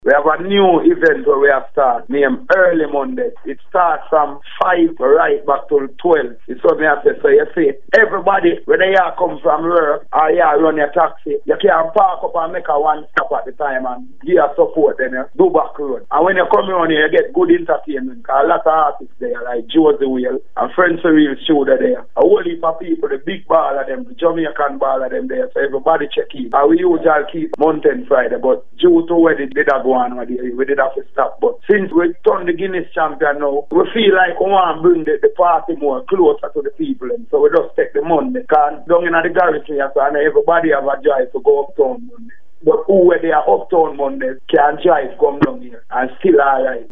We have a new event where we have start named Early Monday. It starts from 5 right back to 12. It's what me have to say. So you see, everybody, whether you come from work or you run your taxi, you can park up and make a one stop at the time and give your support then you do back road. And when you come around here, you get good entertainment. Because a lot of artists there like Josie Whale and Friends for Real Shooter there. A whole heap of people, the big ball of them, the Jamaican ball of them there. So everybody check in. And we usually keep Mountain Friday, but due to where they did go on, we did have to stop. But since we turned the Guinness champion now, we feel like we want to bring the party more closer to the people. And so we just take the money. Because down in the garrison, and everybody have a drive to go uptown Monday. But who were there uptown Monday can drive come down here and still alright.